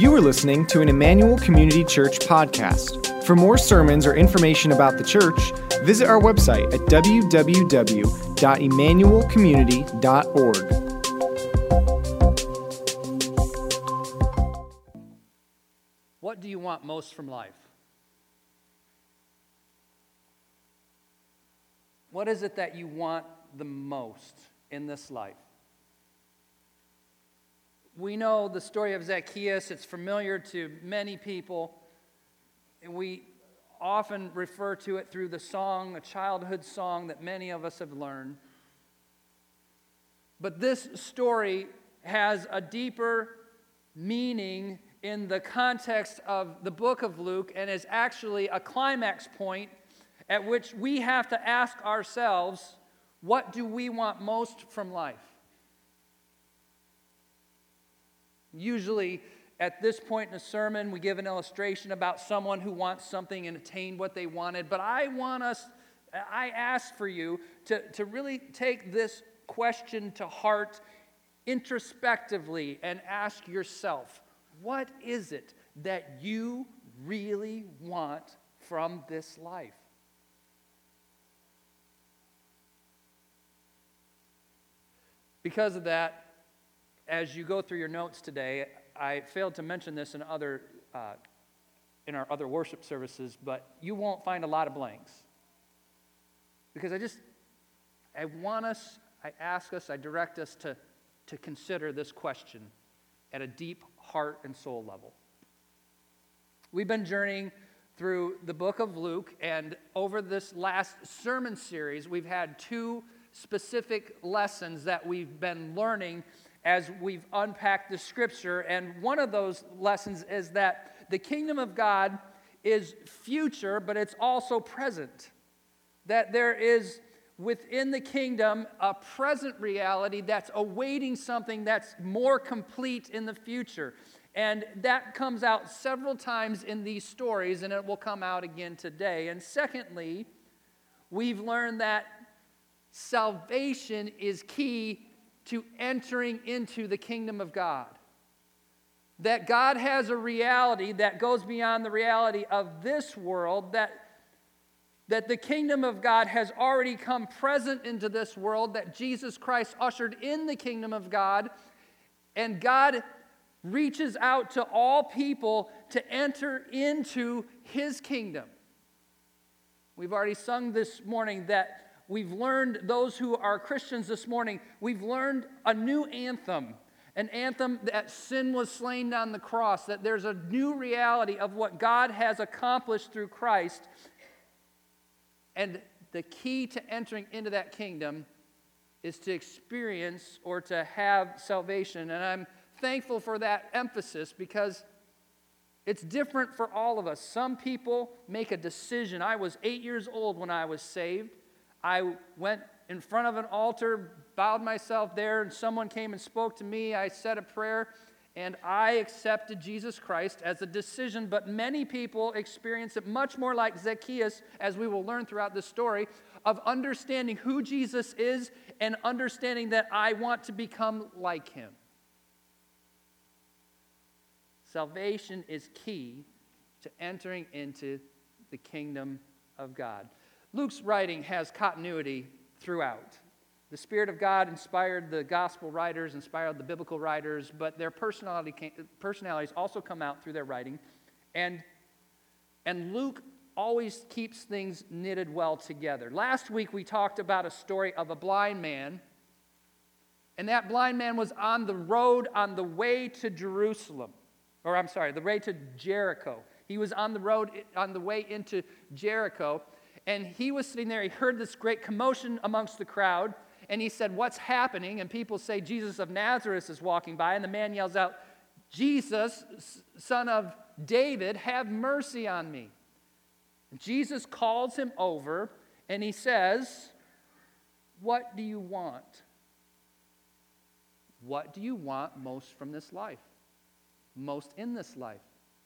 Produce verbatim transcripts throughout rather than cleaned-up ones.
You are listening to an Emmanuel Community Church podcast. For more sermons or information about the church, visit our website at w w w dot emmanuel community dot org. What do you want most from life? What is it that you want the most in this life? We know the story of Zacchaeus. It's familiar to many people. And we often refer to it through the song, a childhood song that many of us have learned. But this story has a deeper meaning in the context of the book of Luke and is actually a climax point at which we have to ask ourselves, what do we want most from life? Usually, at this point in a sermon, we give an illustration about someone who wants something and attained what they wanted. But I want us, I ask for you to, to really take this question to heart introspectively and ask yourself, what is it that you really want from this life? Because of that, as you go through your notes today, I failed to mention this in other uh, in our other worship services, but you won't find a lot of blanks. Because I just, I want us, I ask us, I direct us to, to consider this question at a deep heart and soul level. We've been journeying through the book of Luke, and over this last sermon series, we've had two specific lessons that we've been learning as we've unpacked the scripture. And one of those lessons is that the kingdom of God is future, but it's also present. That there is within the kingdom a present reality that's awaiting something that's more complete in the future. And that comes out several times in these stories, and it will come out again today. And secondly, we've learned that salvation is key to entering into the kingdom of God. That God has a reality that goes beyond the reality of this world, that, that the kingdom of God has already come present into this world, that Jesus Christ ushered in the kingdom of God, and God reaches out to all people to enter into His kingdom. We've already sung this morning that we've learned, those who are Christians this morning, we've learned a new anthem, an anthem that sin was slain on the cross, that there's a new reality of what God has accomplished through Christ. And the key to entering into that kingdom is to experience or to have salvation. And I'm thankful for that emphasis because it's different for all of us. Some people make a decision. I was eight years old when I was saved. I went in front of an altar, bowed myself there, and someone came and spoke to me. I said a prayer, and I accepted Jesus Christ as a decision. But many people experience it much more like Zacchaeus, as we will learn throughout this story, of understanding who Jesus is and understanding that I want to become like Him. Salvation is key to entering into the kingdom of God. Luke's writing has continuity throughout. The Spirit of God inspired the gospel writers, inspired the biblical writers, but their personality came, personalities also come out through their writing. And, and Luke always keeps things knitted well together. Last week we talked about a story of a blind man, and that blind man was on the road on the way to Jerusalem. Or I'm sorry, the way to Jericho. He was on the road on the way into Jericho. And he was sitting there, he heard this great commotion amongst the crowd, and he said, "What's happening?" And people say, "Jesus of Nazareth is walking by." And the man yells out, "Jesus, son of David, have mercy on me." And Jesus calls him over, and he says, "What do you want? What do you want most from this life? Most in this life?"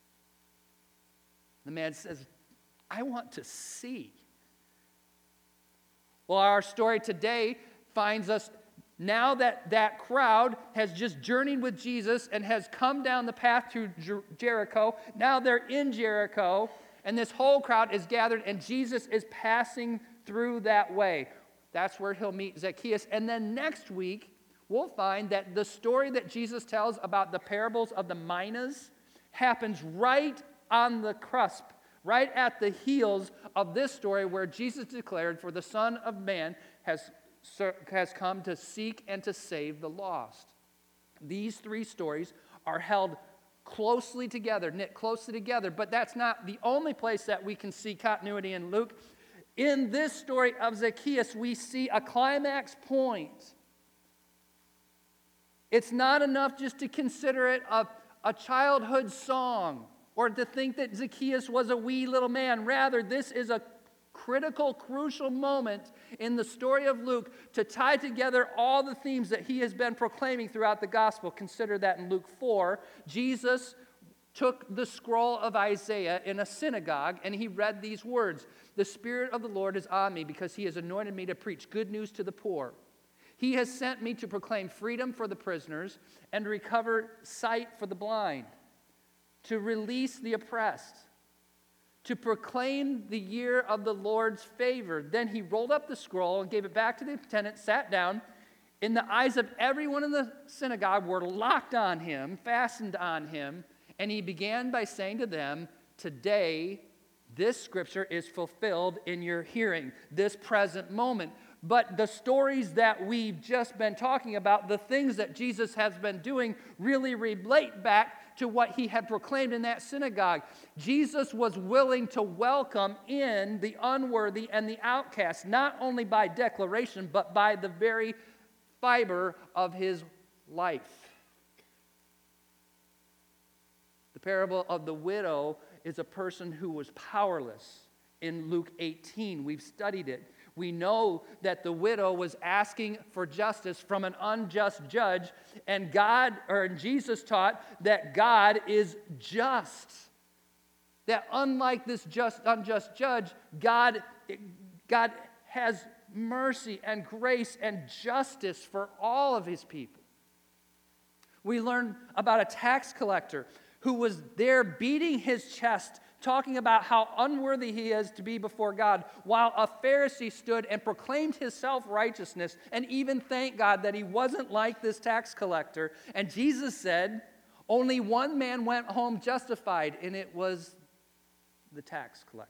The man says, "I want to see." Well, our story today finds us Now that that crowd has just journeyed with Jesus and has come down the path to Jer- Jericho, now they're in Jericho, and this whole crowd is gathered, and Jesus is passing through that way. That's where he'll meet Zacchaeus. And then next week, we'll find that the story that Jesus tells about the parables of the minas happens right on the cusp, right at the heels of this story where Jesus declared, "For the Son of Man has has come to seek and to save the lost." These three stories are held closely together, knit closely together, but that's not the only place that we can see continuity in Luke. In this story of Zacchaeus, we see a climax point. It's not enough just to consider it a, a childhood song or to think that Zacchaeus was a wee little man. Rather, this is a critical, crucial moment in the story of Luke to tie together all the themes that he has been proclaiming throughout the gospel. Consider that in Luke four, Jesus took the scroll of Isaiah in a synagogue and he read these words, "The Spirit of the Lord is on me because he has anointed me to preach good news to the poor. He has sent me to proclaim freedom for the prisoners and to recover sight for the blind, to release the oppressed, to proclaim the year of the Lord's favor." Then he rolled up the scroll and gave it back to the attendant, sat down. In the eyes of everyone in the synagogue were locked on him, fastened on him, and he began by saying to them, "Today, this scripture is fulfilled in your hearing," this present moment. But the stories that we've just been talking about, the things that Jesus has been doing, really relate back to what he had proclaimed in that synagogue. Jesus was willing to welcome in the unworthy and the outcast, not only by declaration, but by the very fiber of his life. The parable of the widow is a person who was powerless. In Luke eighteen, we've studied it. We know that the widow was asking for justice from an unjust judge, and God, or Jesus taught that God is just. That unlike this just, unjust judge, God, God has mercy and grace and justice for all of his people. We learn about a tax collector who was there beating his chest, talking about how unworthy he is to be before God, while a Pharisee stood and proclaimed his self-righteousness and even thanked God that he wasn't like this tax collector. And Jesus said, only one man went home justified, and it was the tax collector.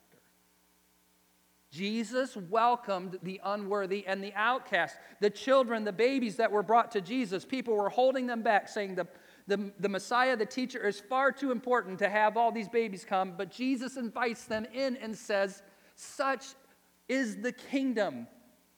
Jesus welcomed the unworthy and the outcast, the children, the babies that were brought to Jesus. People were holding them back, saying the The, the Messiah, the teacher, is far too important to have all these babies come, but Jesus invites them in and says, "Such is the kingdom."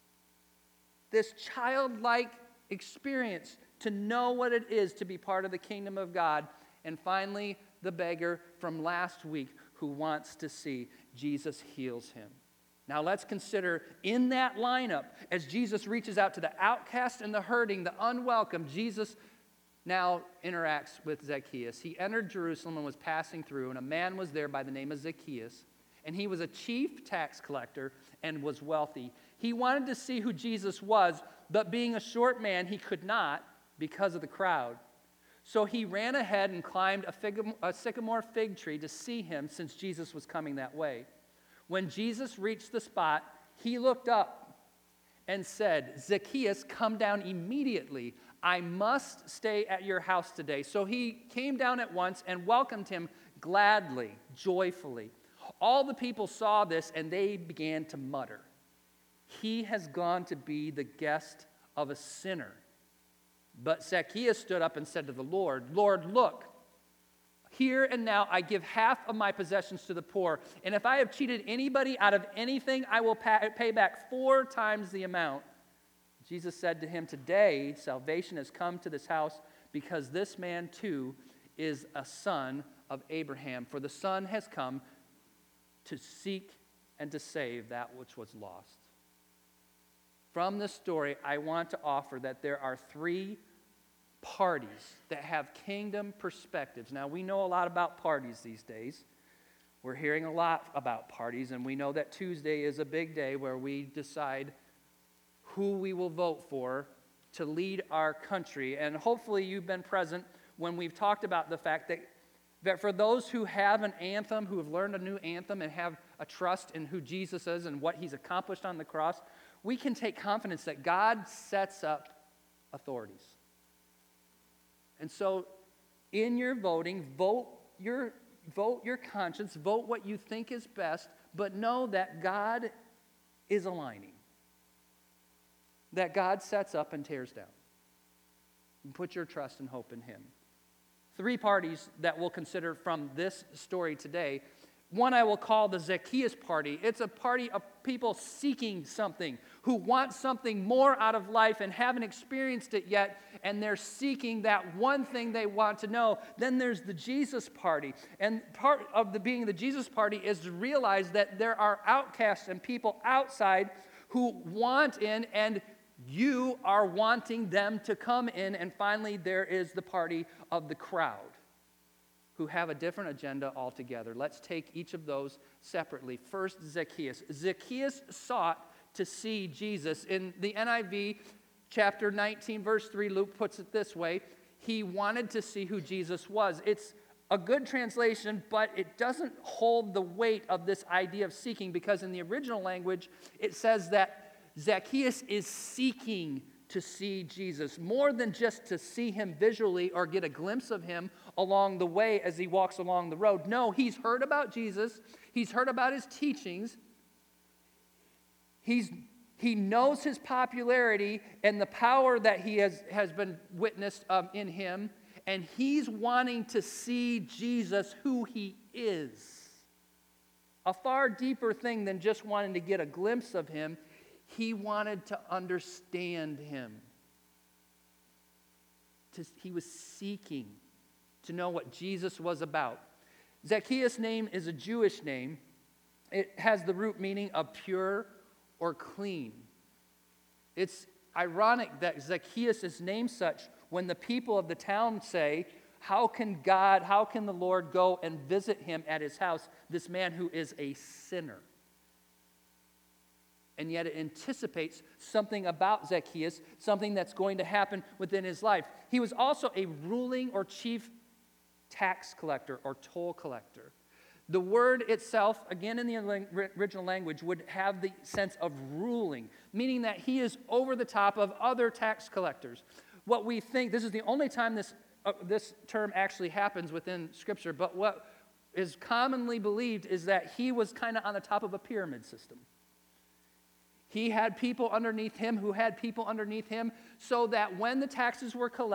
This childlike experience to know what it is to be part of the kingdom of God. And finally, the beggar from last week who wants to see Jesus heals him. Now let's consider in that lineup, as Jesus reaches out to the outcast and the hurting, the unwelcome, Jesus now interacts with Zacchaeus. He entered Jerusalem and was passing through, and a man was there by the name of Zacchaeus, and he was a chief tax collector and was wealthy. He wanted to see who Jesus was, but being a short man, he could not because of the crowd. So he ran ahead and climbed a, fig- a sycamore fig tree to see him, since Jesus was coming that way. When Jesus reached the spot, he looked up and said, "Zacchaeus, come down immediately. I must stay at your house today." So he came down at once and welcomed him gladly, joyfully. All the people saw this, and they began to mutter, "He has gone to be the guest of a sinner." But Zacchaeus stood up and said to the Lord, "Lord, look, here and now I give half of my possessions to the poor, and if I have cheated anybody out of anything, I will pay back four times the amount." Jesus said to him, "Today salvation has come to this house, because this man too is a son of Abraham. For the Son has come to seek and to save that which was lost." From this story, I want to offer that there are three parties that have kingdom perspectives. Now, we know a lot about parties these days. We're hearing a lot about parties, and we know that Tuesday is a big day where we decide who we will vote for to lead our country. And hopefully you've been present when we've talked about the fact that, that for those who have an anthem, who have learned a new anthem and have a trust in who Jesus is and what he's accomplished on the cross, we can take confidence that God sets up authorities. And so in your voting, vote your, vote your conscience, vote what you think is best, but know that God is aligning. That God sets up and tears down. And put your trust and hope in him. Three parties that we'll consider from this story today. One I will call the Zacchaeus party. It's a party of people seeking something, who want something more out of life and haven't experienced it yet, and they're seeking that one thing they want to know. Then there's the Jesus party. And part of the being the Jesus party is to realize that there are outcasts and people outside who want in, and you are wanting them to come in. And finally, there is the party of the crowd, who have a different agenda altogether. Let's take each of those separately. First, Zacchaeus. Zacchaeus sought to see Jesus. In the N I V, chapter nineteen, verse three, Luke puts it this way: he wanted to see who Jesus was. It's a good translation, but it doesn't hold the weight of this idea of seeking, because in the original language, it says that Zacchaeus is seeking to see Jesus, more than just to see him visually or get a glimpse of him along the way as he walks along the road. No, he's heard about Jesus. He's heard about his teachings. He's, he knows his popularity and the power that he has, has been witnessed um, in him, and he's wanting to see Jesus, who he is. A far deeper thing than just wanting to get a glimpse of him. He wanted to understand him. To, he was seeking to know what Jesus was about. Zacchaeus' name is a Jewish name. It has the root meaning of pure or clean. It's ironic that Zacchaeus is named such when the people of the town say, how can God, how can the Lord go and visit him at his house, this man who is a sinner? And yet it anticipates something about Zacchaeus, something that's going to happen within his life. He was also a ruling or chief tax collector or toll collector. The word itself, again in the original language, would have the sense of ruling, meaning that he is over the top of other tax collectors. What we think, this is the only time this, uh, this term actually happens within Scripture, but what is commonly believed is that he was kind of on the top of a pyramid system. He had people underneath him who had people underneath him, so that when the taxes were collected,